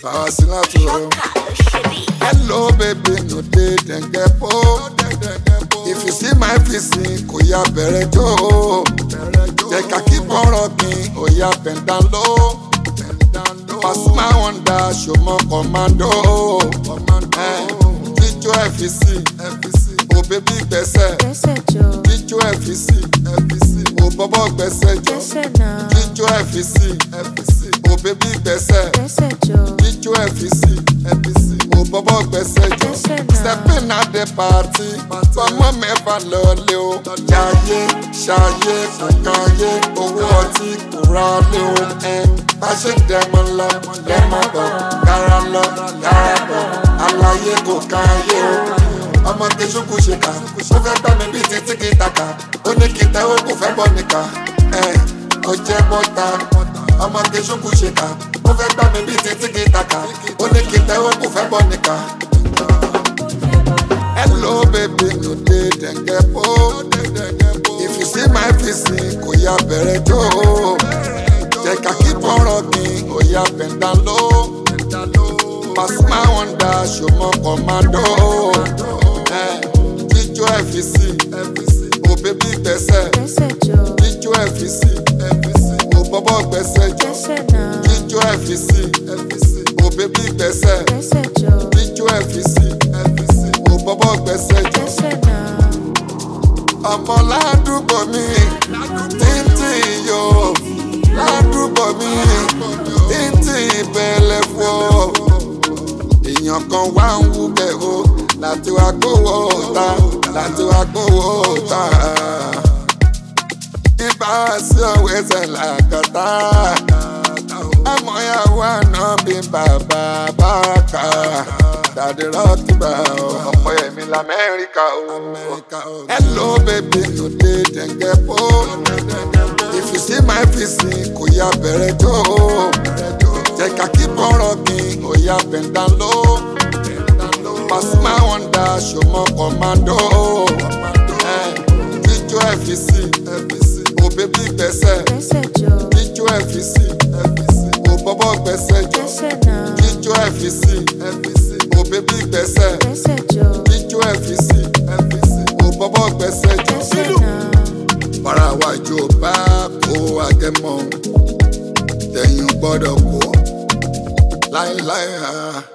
Fawasinato. Hello baby, no dey then get po. If you see my face, koya bẹ̀rẹ̀ jó. Jẹ́ ká keep on rocking, oya bend down low. Pasuma wonder, show more commando. Jíjó FEC, oh baby gbẹ́sẹ̀. Jíjó FEC, oh bọ́bọ́ gbẹ́sẹ̀ jọ. Jíjó FEC, oh baby gbẹ́sẹ̀. Jíjó FEC, oh bọ́bọ́ gbẹ́sẹ̀ jọ. Stepping at the party, ọmọ mẹ́fà lọ́lé o. Jayé, ṣayé, kò kànyé, owó ọtí kò ra lé o. Bá ṣe dẹ̀mọ̀ lọ, lẹ́mọ̀ bọ̀, kára lọ, kára bọ̀, àlàyé kò káyé o. Ọmọ kejúkú ṣe kà, ó fẹ́ gbá mi bí títí kì í takà, ó ní kí tẹ́wọ́ kò fẹ́ bọ̀ nìkà, ó jẹ́ bọ́ta. Ọmọ kejúkú ṣe kà, ó fẹ́ gbá mi bí títí kì í takà, ó ní kí tẹ́wọ́ kò fẹ́ bọ̀ nìkà. Hello baby, no dey then get po. If you see my face, koya bẹ̀rẹ̀ jó. Jẹ́ ká keep on rocking, oya bend down low. Pasuma wonder, show more commando. Jíjó FEC, oh baby gbẹ́sẹ̀. Jíjó FEC, oh bọ́bọ́ gbẹ́sẹ̀ jọ. Jíjó FEC, oh baby gbẹ́sẹ̀. Jíjó FEC, oh bọ́bọ́ gbẹ́sẹ̀ jọ. Ọmọ ládùúgbò mi, títí yóò. Ládùúgbò mi, títí ìbẹ̀lẹ̀ fún ọ. Èèyàn kan wá ń wúkẹ́ o, láti wá gbówó ta, láti wá gbówó ta. Ibà sí ọ̀wọ́ ẹsẹ̀ làkàtà. Àmọ́yàwó àná bí bàbá bàkà. Dàdí rọ́ọ̀kì bá o. Ọ̀pọ̀ ẹ̀mí l'Amẹ́ríkà o. Hello baby, no dey then get po. If you see my face, koya bẹ̀rẹ̀ jó. Jẹ́ ká keep on rocking, oya bend down low. Pasuma wonder, show more commando. Jíjó FEC, oh baby gbẹ́sẹ̀. Jíjó FEC, oh bọ́bọ́ gbẹ́sẹ̀ jọ. Jíjó FEC, oh baby gbẹ́sẹ̀. Jíjó FEC, oh bọ́bọ́ gbẹ́sẹ̀ jọ. Para wájú bá kó agẹmọ, tẹ̀yìn gbọ́dọ̀ kó láéláé.